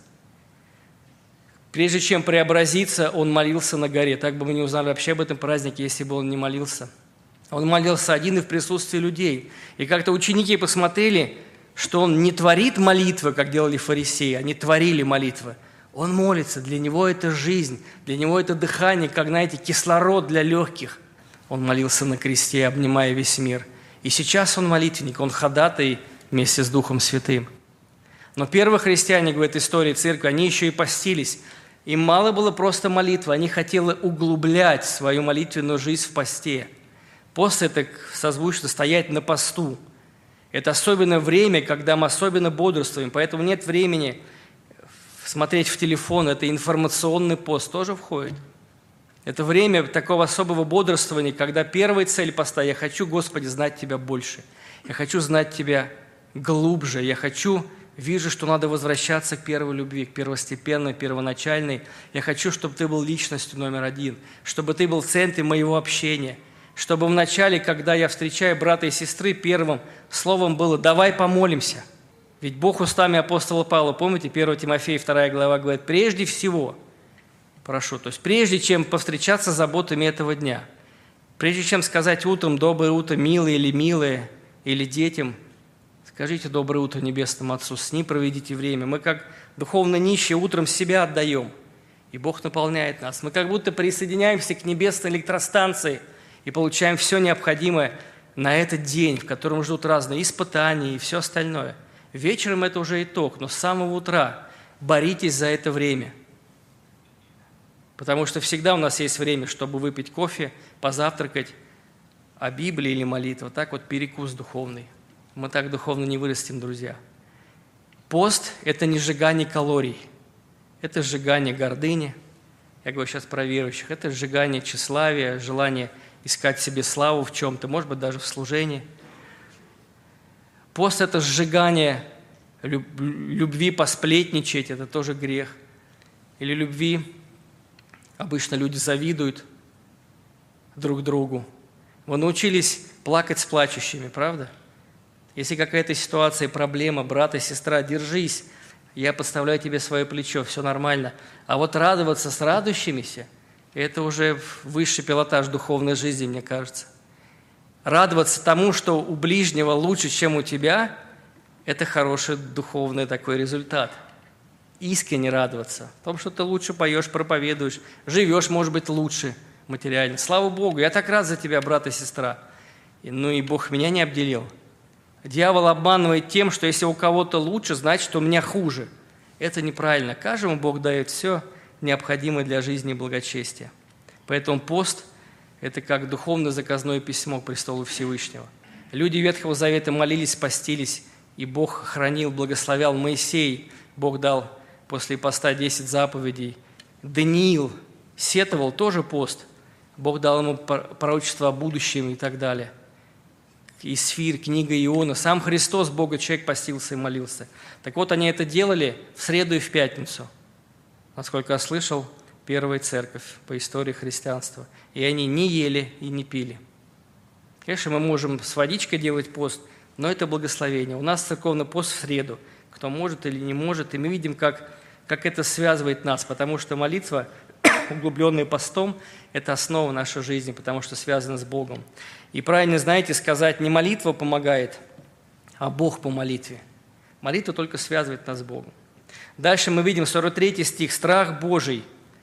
Прежде чем преобразиться, Он молился на горе. Так бы мы не узнали вообще об этом празднике, если бы Он не молился. Он молился один и в присутствии людей. И как-то ученики посмотрели, что Он не творит молитвы, как делали фарисеи, они творили молитвы. Он молится, для Него это жизнь, для Него это дыхание, как, знаете, кислород для легких. Он молился на кресте, обнимая весь мир. И сейчас Он молитвенник, Он ходатай вместе с Духом Святым. Но первые христиане, говорят, истории церкви, они еще и постились. Им мало было просто молитвы, они хотели углублять свою молитвенную жизнь в посте. Пост – это созвучно стоять на посту. Это особенное время, когда мы особенно бодрствуем, поэтому нет времени смотреть в телефон, это информационный пост тоже входит. Это время такого особого бодрствования, когда первая цель поста – я хочу, Господи, знать Тебя больше. Я хочу знать Тебя глубже. Я вижу, что надо возвращаться к первой любви, к первостепенной, первоначальной. Я хочу, чтобы Ты был личностью номер один, чтобы Ты был в центре моего общения, чтобы вначале, когда я встречаю брата и сестры, первым словом было «давай помолимся». Ведь Бог устами апостола Павла, помните, 1 Тимофея 2 глава говорит, прежде всего, прошу, то есть прежде чем повстречаться с заботами этого дня, прежде чем сказать утром «доброе утро, милые» или «милые», или детям, Скажите доброе утро Небесному Отцу, с Ним проведите время. Мы как духовно нищие утром себя отдаем, и Бог наполняет нас. Мы как будто присоединяемся к небесной электростанции и получаем все необходимое на этот день, в котором ждут разные испытания и все остальное. Вечером это уже итог, но с самого утра боритесь за это время. Потому что всегда у нас есть время, чтобы выпить кофе, позавтракать, а Библия или молитва, так вот перекус духовный. Мы так духовно не вырастем, друзья. Пост – это не сжигание калорий, это сжигание гордыни. Я говорю сейчас про верующих. Это сжигание тщеславия, желание искать себе славу в чем-то, может быть, даже в служении. Пост – это сжигание любви посплетничать, это тоже грех. Или любви, обычно люди завидуют друг другу. Вы научились плакать с плачущими, правда? Если какая-то ситуация, проблема, брат и сестра, держись, я подставляю тебе свое плечо, все нормально. А вот радоваться с радующимися – это уже высший пилотаж духовной жизни, мне кажется. Радоваться тому, что у ближнего лучше, чем у тебя – это хороший духовный такой результат. Искренне радоваться. В том, что ты лучше поешь, проповедуешь, живешь, может быть, лучше материально. Слава Богу, я так рад за тебя, брат и сестра. Ну и Бог меня не обделил. Дьявол обманывает тем, что если у кого-то лучше, значит, у меня хуже. Это неправильно. Каждому Бог дает все необходимое для жизни и благочестия. Поэтому пост – это как духовное заказное письмо к престолу Всевышнего. Люди Ветхого Завета молились, постились, и Бог хранил, благословлял Моисей. Бог дал после поста 10 заповедей. Даниил сетовал, тоже пост. Бог дал ему пророчество о будущем и так далее. Исфир, книга Иона. Сам Христос, Бога, человек постился и молился. Так вот, они это делали в среду и в пятницу. Насколько я слышал, первая церковь по истории христианства. И они не ели и не пили. Конечно, мы можем с водичкой делать пост, но это благословение. У нас церковный пост в среду. Кто может или не может. И мы видим, как это связывает нас. Потому что молитва, углубленная постом, это основа нашей жизни, потому что связана с Богом. И правильно, знаете, сказать, не молитва помогает, а Бог по молитве. Молитва только связывает нас с Богом. Дальше мы видим 43 стих. «Страх Божий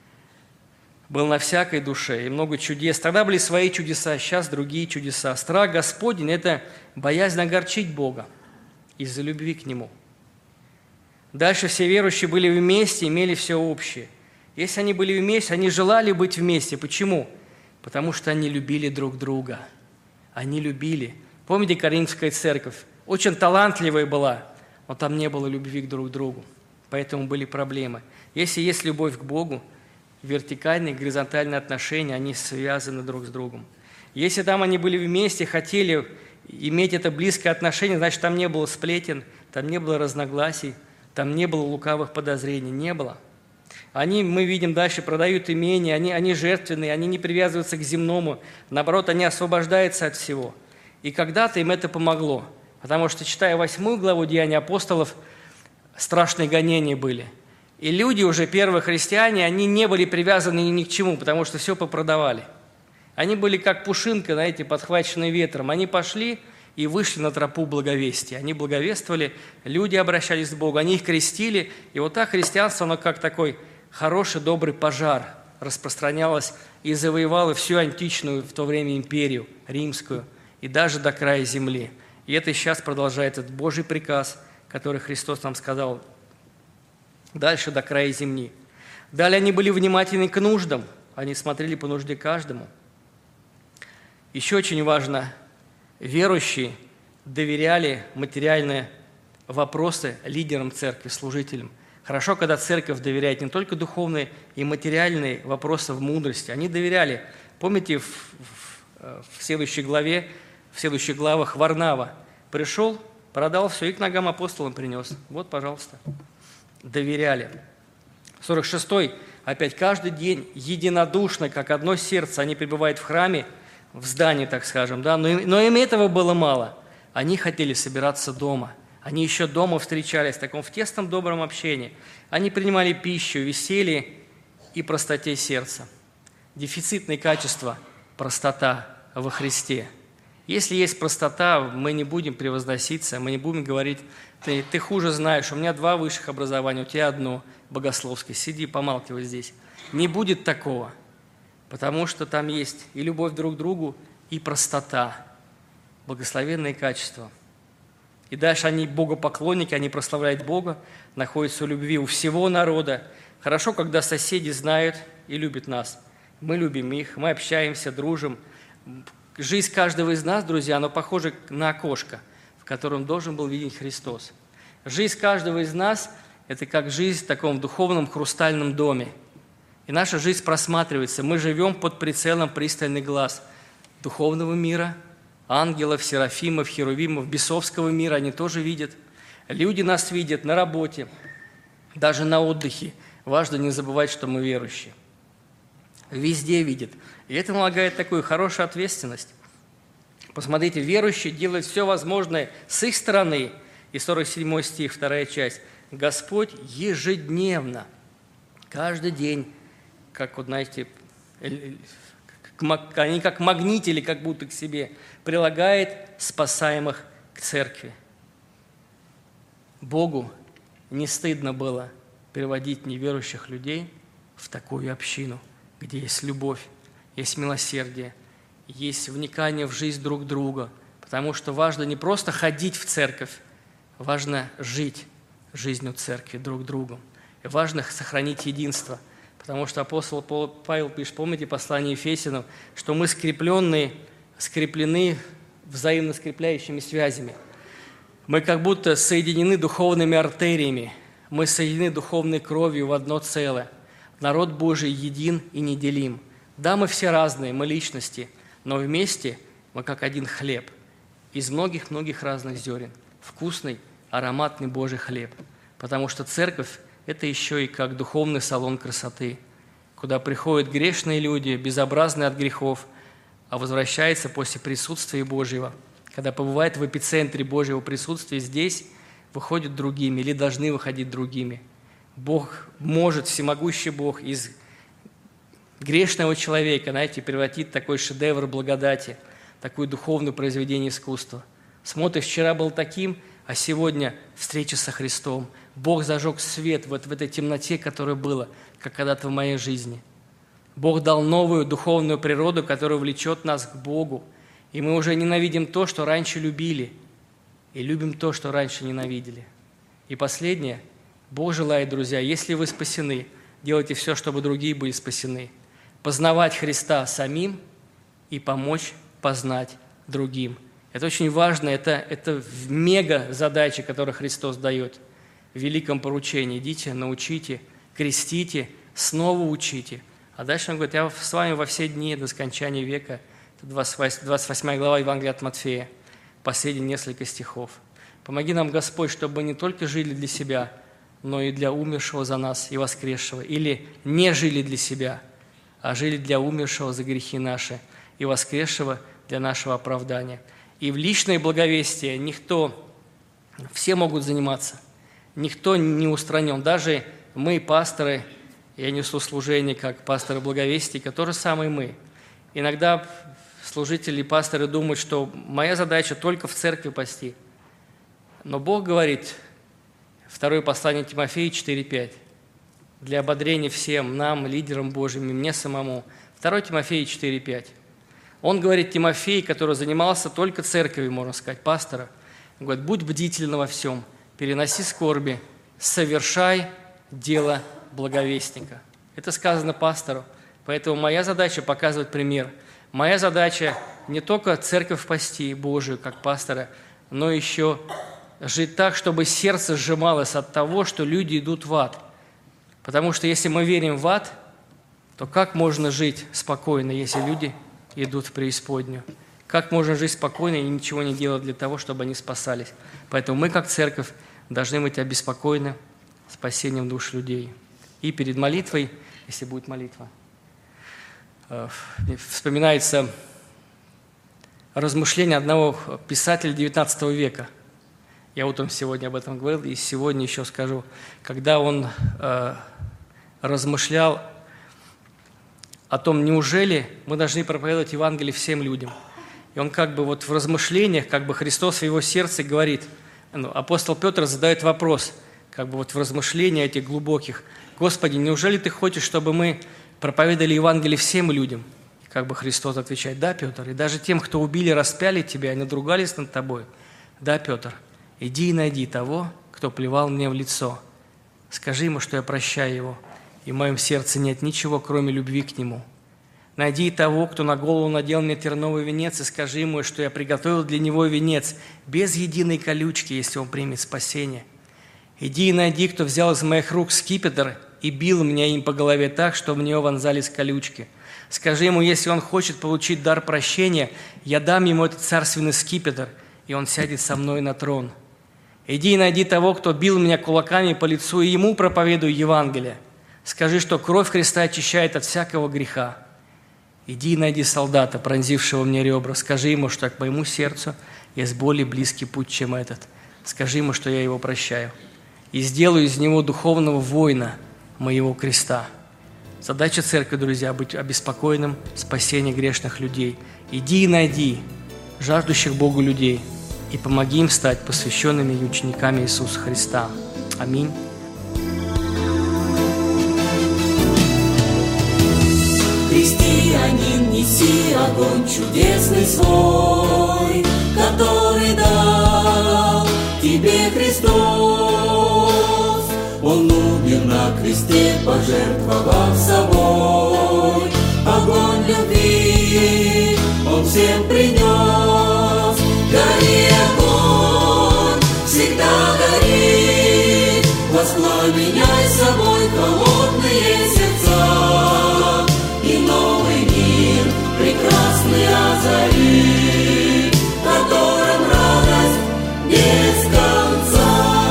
был на всякой душе, и много чудес». Тогда были свои чудеса, сейчас другие чудеса. Страх Господень – это боязнь огорчить Бога из-за любви к Нему. Дальше все верующие были вместе, имели все общее. Если они были вместе, они желали быть вместе. Почему? Потому что они любили друг друга. Они любили. Помните, Коринфская церковь? Очень талантливая была, но там не было любви друг к другу. Поэтому были проблемы. Если есть любовь к Богу, вертикальные, горизонтальные отношения, они связаны друг с другом. Если там они были вместе, хотели иметь это близкое отношение, значит, там не было сплетен, там не было разногласий, там не было лукавых подозрений, не было. Мы видим дальше, продают имения, они жертвенные, они не привязываются к земному, наоборот, они освобождаются от всего. И когда-то им это помогло, потому что, читая 8 главу Деяний апостолов, страшные гонения были. И люди уже, первые христиане, они не были привязаны ни к чему, потому что все попродавали. Они были как пушинка, знаете, подхваченная ветром. Они пошли и вышли на тропу благовестия. Они благовествовали, люди обращались к Богу, они их крестили. И вот так христианство, оно как такой хороший, добрый пожар распространялось и завоевало всю античную в то время империю римскую и даже до края земли. И это сейчас продолжает этот Божий приказ, который Христос нам сказал, дальше до края земли. Далее они были внимательны к нуждам, они смотрели по нужде каждому. Еще очень важно, верующие доверяли материальные вопросы лидерам церкви, служителям. Хорошо, когда церковь доверяет не только духовные и материальные вопросы в мудрости. Они доверяли. Помните, в следующей главах Варнава пришел, продал все и к ногам апостолам принес. Вот, пожалуйста. Доверяли. 46-й. Опять каждый день единодушно, как одно сердце, они пребывают в храме, в здании, так скажем. Да? Но им этого было мало. Они хотели собираться дома. Они еще дома встречались, в тесном добром общении. Они принимали пищу, веселье и простоте сердца. Дефицитные качества – простота во Христе. Если есть простота, мы не будем превозноситься, мы не будем говорить, ты хуже знаешь, у меня 2 высших образования, у тебя 1 богословское, сиди, помалкивай здесь. Не будет такого, потому что там есть и любовь друг к другу, и простота, благословенные качества. И дальше они богопоклонники, они прославляют Бога, находятся в любви у всего народа. Хорошо, когда соседи знают и любят нас. Мы любим их, мы общаемся, дружим. Жизнь каждого из нас, друзья, она похожа на окошко, в котором должен был видеть Христос. Жизнь каждого из нас – это как жизнь в таком духовном хрустальном доме. И наша жизнь просматривается. Мы живем под прицелом пристальный глаз духовного мира, ангелов, серафимов, херувимов, бесовского мира. Они тоже видят. Люди нас видят на работе, даже на отдыхе. Важно не забывать, что мы верующие. Везде видят. И это налагает такую хорошую ответственность. Посмотрите, верующие делают все возможное с их стороны. И 47 стих, 2 часть. Господь ежедневно, каждый день, как вот, знаете, они как магнитили, как будто к себе, прилагает спасаемых к церкви. Богу не стыдно было приводить неверующих людей в такую общину, где есть любовь, есть милосердие, есть вникание в жизнь друг друга, потому что важно не просто ходить в церковь, важно жить жизнью церкви друг другом. И важно сохранить единство, потому что апостол Павел пишет, помните послание Ефесянам, что мы скреплены взаимно скрепляющими связями. Мы как будто соединены духовными артериями, мы соединены духовной кровью в одно целое. Народ Божий един и неделим. Да, мы все разные, мы личности, но вместе мы как один хлеб из многих-многих разных зерен. Вкусный, ароматный Божий хлеб. Потому что церковь – это еще и как духовный салон красоты, куда приходят грешные люди, безобразные от грехов, а возвращается после присутствия Божьего. Когда побывает в эпицентре Божьего присутствия здесь, выходят другими или должны выходить другими. Бог может, всемогущий Бог, из грешного человека, знаете, превратить такой шедевр благодати, такое духовное произведение искусства. Смотришь, вчера был таким, а сегодня встреча со Христом. Бог зажег свет вот в этой темноте, которая была, как когда-то в моей жизни. Бог дал новую духовную природу, которая влечет нас к Богу. И мы уже ненавидим то, что раньше любили, и любим то, что раньше ненавидели. И последнее. Бог желает, друзья, если вы спасены, делайте все, чтобы другие были спасены. Познавать Христа самим и помочь познать другим. Это очень важно, это мега-задача, которую Христос дает в великом поручении. Идите, научите, крестите, снова учите. А дальше Он говорит, я с вами во все дни до скончания века. Это 28 глава Евангелия от Матфея, последние несколько стихов. Помоги нам, Господь, чтобы мы не только жили для себя, но и для умершего за нас и воскресшего. Или не жили для себя, а жили для умершего за грехи наши и воскресшего для нашего оправдания. И в личное благовестие все могут заниматься, никто не устранен. Даже мы, пасторы, я несу служение как пасторы благовестия, то же самое мы. Иногда служители и пасторы думают, что моя задача только в церкви пасти. Но Бог говорит, 2 послание Тимофея 4:5, для ободрения всем нам, лидерам Божьим, и мне самому. 2 Тимофея 4:5. Он говорит Тимофей, который занимался только церковью, можно сказать, пастора. Он говорит, будь бдителен во всем, переноси скорби, совершай дело благовестника. Это сказано пастору. Поэтому моя задача показывать пример. Моя задача не только церковь пасти Божию, как пастора, но еще жить так, чтобы сердце сжималось от того, что люди идут в ад. Потому что если мы верим в ад, то как можно жить спокойно, если люди идут в преисподнюю? Как можно жить спокойно и ничего не делать для того, чтобы они спасались? Поэтому мы, как церковь, должны быть обеспокоены спасением душ людей. И перед молитвой, если будет молитва, вспоминается размышление одного писателя XIX века. Я утром сегодня об этом говорил, и сегодня еще скажу. Когда он размышлял о том, неужели мы должны проповедовать Евангелие всем людям? И он как бы вот в размышлениях, как бы Христос в его сердце говорит, апостол Петр задает вопрос, как бы вот в размышлениях этих глубоких: «Господи, неужели Ты хочешь, чтобы мы проповедовали Евангелие всем людям?» И как бы Христос отвечает: «Да, Петр, и даже тем, кто убили, распяли Тебя и надругались над Тобой. Да, Петр, иди и найди того, кто плевал мне в лицо. Скажи ему, что я прощаю его, и в моем сердце нет ничего, кроме любви к нему. Найди того, кто на голову надел мне терновый венец, и скажи ему, что я приготовил для него венец, без единой колючки, если он примет спасение. Иди и найди, кто взял из моих рук скипетр и бил меня им по голове так, что в нее вонзались колючки. Скажи ему, если он хочет получить дар прощения, я дам ему этот царственный скипетр, и он сядет со мной на трон. Иди и найди того, кто бил меня кулаками по лицу, и ему проповедуй Евангелие. Скажи, что кровь Христа очищает от всякого греха. Иди и найди солдата, пронзившего мне ребра. Скажи ему, что к моему сердцу есть более близкий путь, чем этот. Скажи ему, что я его прощаю. И сделаю из него духовного воина моего креста». Задача церкви, друзья, быть обеспокоенным спасением грешных людей. Иди и найди жаждущих Богу людей и помоги им стать посвященными учениками Иисуса Христа. Аминь. Христианин, неси огонь чудесный свой, который дал тебе Христос. Он умер на кресте, пожертвовав собой. Огонь любви Он всем принес. Гори огонь, всегда гори, воспламеняй собой холодные сердца. И новый мир прекрасный озари, в котором радость без конца.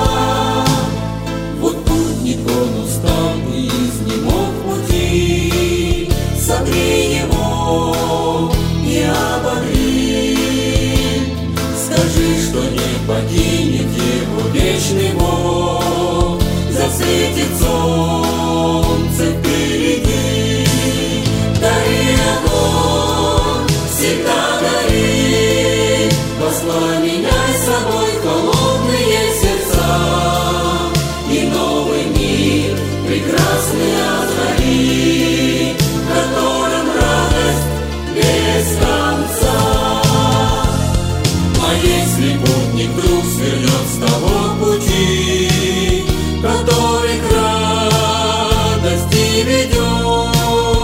Вот путник он устал и изнемог в пути, согрей его и ободри. Скажи, что не покинет его вечный Бог, засветит солнце впереди. Гори огонь, всегда гори, воспламеняй собой холодные сердца. И новый мир прекрасный озари, в котором радость без конца. А если путник вдруг свернет с того пути, который к радости ведет,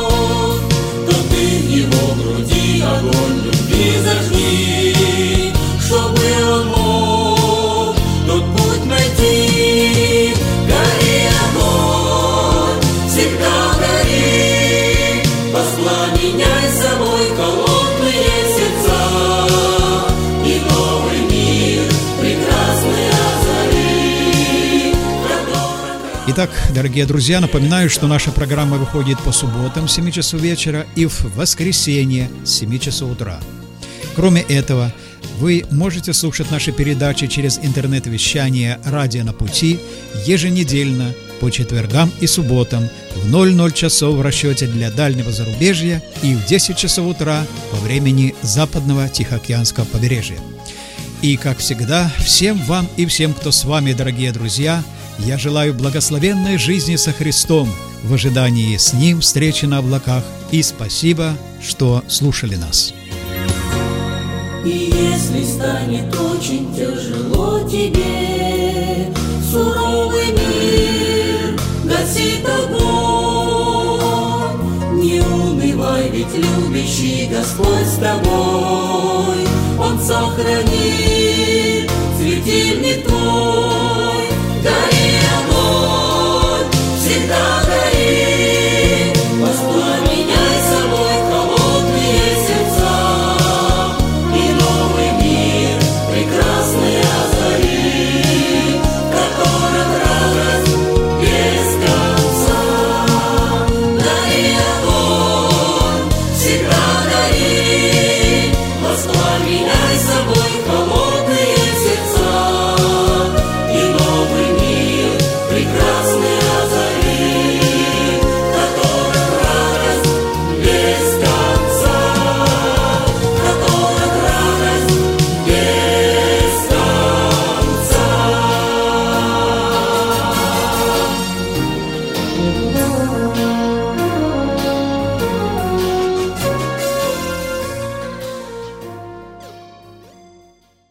огонь любви зажги, чтобы он мог тот путь найти. Гори огонь, всегда гори, воспламеняй собой холодные сердца. И новый мир прекрасный озари. Итак, дорогие друзья, напоминаю, что наша программа выходит по субботам с 7 часов вечера и в воскресенье с 7 часов утра. Кроме этого, вы можете слушать наши передачи через интернет-вещание «Радио на пути» еженедельно по четвергам и субботам в 00 часов в расчете для дальнего зарубежья и в 10 часов утра по времени западного Тихоокеанского побережья. И, как всегда, всем вам и всем, кто с вами, дорогие друзья, я желаю благословенной жизни со Христом в ожидании с Ним встречи на облаках. И спасибо, что слушали нас. И если станет очень тяжело тебе, суровый мир гасит огонь, не унывай, ведь любящий Господь с тобой. Он сохранит светильник твой. Гори огонь, всегда гори, воспламеняй собой холодные сердца. И новый мир прекрасный озари, в котором радость без конца. Гори огонь, всегда гори, воспламеняй собой